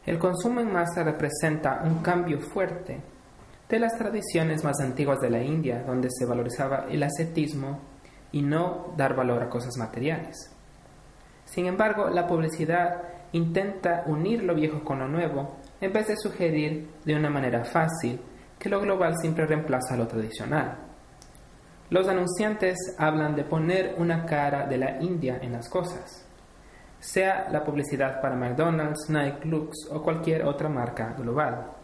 El consumo en masa representa un cambio fuerte de las tradiciones más antiguas de la India, donde se valorizaba el ascetismo y no dar valor a cosas materiales. Sin embargo, la publicidad intenta unir lo viejo con lo nuevo, en vez de sugerir de una manera fácil que lo global siempre reemplaza lo tradicional. Los anunciantes hablan de poner una cara de la India en las cosas, sea la publicidad para McDonald's, Nike, Lux o cualquier otra marca global.